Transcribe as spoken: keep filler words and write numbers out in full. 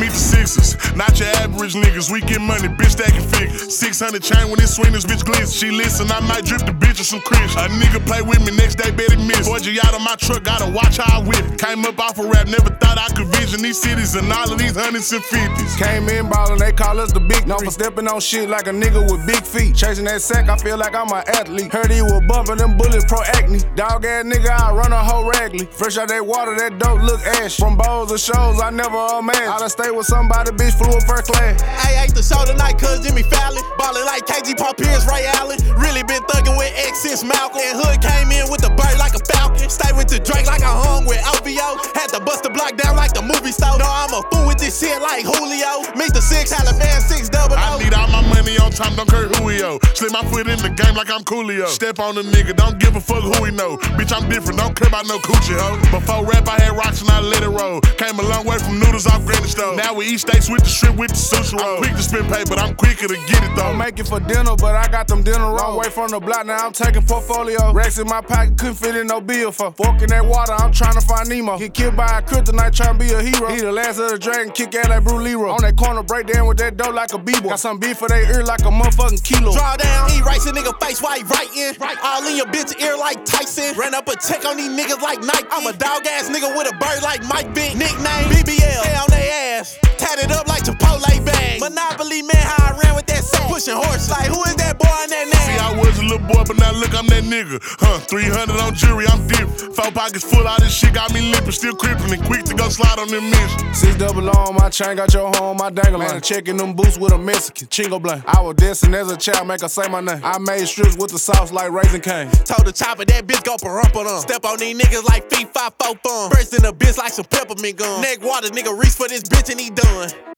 meet the sixes. Not your average niggas, we get money, bitch stacking figures. six hundred chain when it swing, this bitch glitz. She listen, I might drip the bitch with some Chris. A nigga play with me, next day bet he miss. Boy, G out of my truck, gotta watch how I whip. Came up off a rap, never thought I could vision these cities and all of these hundreds and fifties. Came in ballin', they call us the big known for stepping on shit like a nigga with big feet. Chasing that sack, I feel like I'm an athlete. Heard he was bumping them bullets pro acne. Dog ass nigga, I run a whole raggly. Fresh out that water, that dope look ash. From bowls of shows, I never imagined. I'da stay with somebody, bitch, flew in first class. I ate the show tonight, cuz Jimmy Fallon. Ballin' like K G Paul Pierce, Ray Allen. Really been thuggin' with X since Malcolm. And Hood came in with the bird like a falcon. Stay with the Drake like I hung with O V O. Had to bust the block down like the movie store. No, I'm a fool with this shit like Julio. Meet the six, Alabama six double O. I need all my money on time, don't care who we owe. Slip my foot in the game like I'm Coolio. Step on a nigga, don't give a fuck who we know. Bitch, I'm different, don't care about no coochie, ho. Before rap, I had rocks and I let it roll. Came a long way from noodles off Granny Stove. Now we eat steaks with the shrimp with the sushi roll. I'm quick to spend pay, but I'm quicker to get it though. Don't make it for dinner, but I got them dinner rolls. Away from the block, now I'm taking portfolio. Racks in my pocket, couldn't fit in no bill for. Fork in that water, I'm trying to find Nemo. Get killed by a kryptonite, trying to be a hero. He the last of the dragon, kick ass like Bruce Leroy. On that corner, break down with that dough like a b-boy. Got some beef for they ear like a motherfucking kilo. Draw down, he writes a nigga face while he writing. All in your bitch ear like Tyson. Ran up a check on these niggas like Nike. I'm a dog ass nigga with a bird like Mike Big. Nickname B B L, stay on they ass. Tatted up like Chipotle bag. Monopoly man, how I ran with that sack. Pushing horse like who is that boy on that name? See, I was a little boy, but now look, I'm that nigga. Huh, three hundred on jury, I'm different. Four pockets full, all this shit got me lippin', still crippin' and quick to go slide on them missions. Six double on my chain, got your home, my dangle line. Checking them boots with a Mexican, Chingo blank. I was destined as a child, make her say my name. I made strips with the sauce like Raisin Cane. Told the chopper that bitch go parumpa. Step on these niggas like feet five four fun. Burst in the bitch like some peppermint gum. Neck water, nigga reach for this bitch and he done.